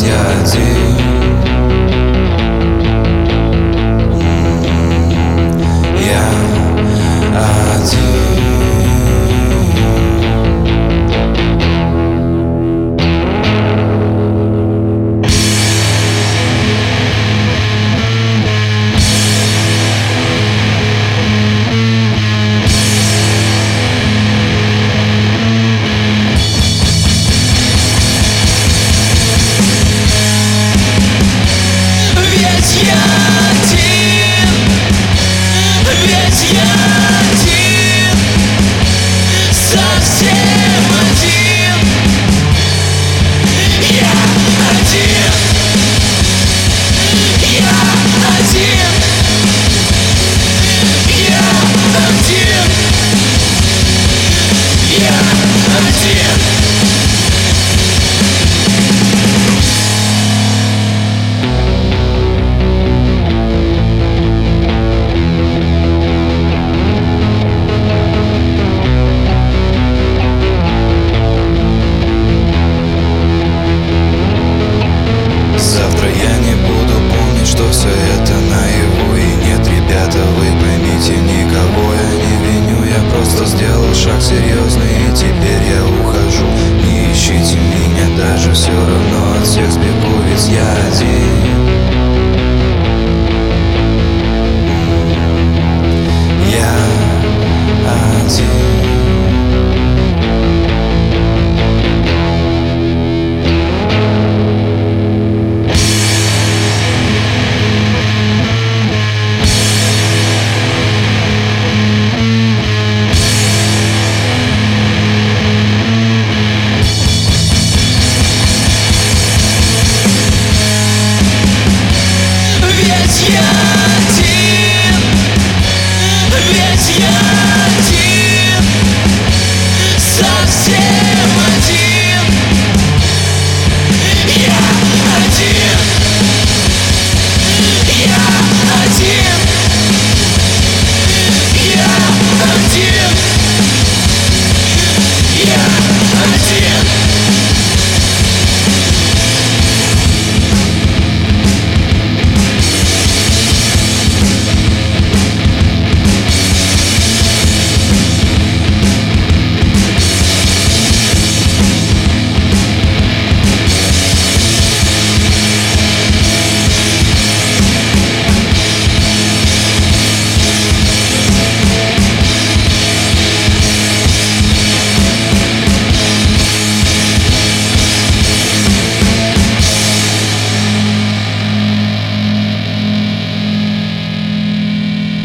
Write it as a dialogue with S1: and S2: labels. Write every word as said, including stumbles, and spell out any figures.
S1: я один. Я один. Ведь я один, ведь я один, совсем один. Я один, я один, я один, я один. Завтра я не буду помнить, что все это наяву. И нет, ребята, вы поймите, никого я не виню. Я просто сделал шаг серьезный, и теперь я ухожу. Не ищите меня, даже все равно от всех сбегу, ведь я один. Я один. Ведь я один, ведь я один, совсем.